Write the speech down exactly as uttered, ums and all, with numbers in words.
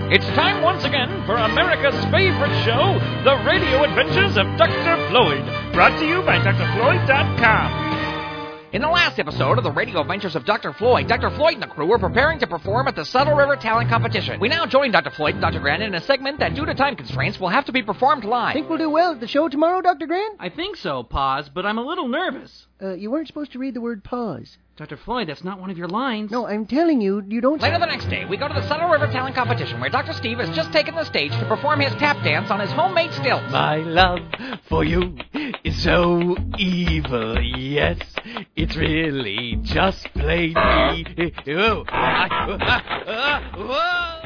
It's time once again for America's favorite show, The Radio Adventures of Doctor Floyd, brought to you by D R Floyd dot com. In the last episode of the Radio Adventures of Doctor Floyd, Doctor Floyd and the crew were preparing to perform at the Saddle River Talent Competition. We now join Doctor Floyd and Doctor Grant in a segment that, due to time constraints, will have to be performed live. Think we'll do well at the show tomorrow, Doctor Grant? I think so, Paz, but I'm a little nervous. Uh, you weren't supposed to read the word pause. Doctor Floyd, that's not one of your lines. No, I'm telling you, you don't... Later the next day, we go to the Saddle River Talent Competition, where Doctor Steve has just taken the stage to perform his tap dance on his homemade stilts. My love for you is so evil, yes, it's really just plain me. Whoa. I, uh, uh, whoa.